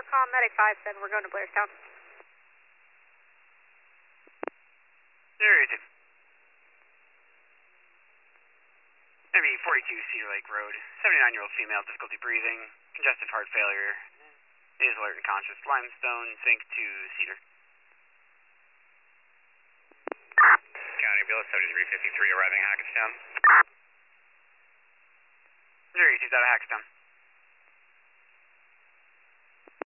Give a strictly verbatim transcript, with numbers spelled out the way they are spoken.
Uh, Medic five said we're going to Blairstown. There is it. M E forty-two Cedar Lake Road. seventy-nine-year-old female, difficulty breathing, congestive heart failure, is alert and conscious. Limestone, sink to Cedar. County Ambulance seventy-three fifty-three arriving Hackettstown. Zero, you see that Hackettstown.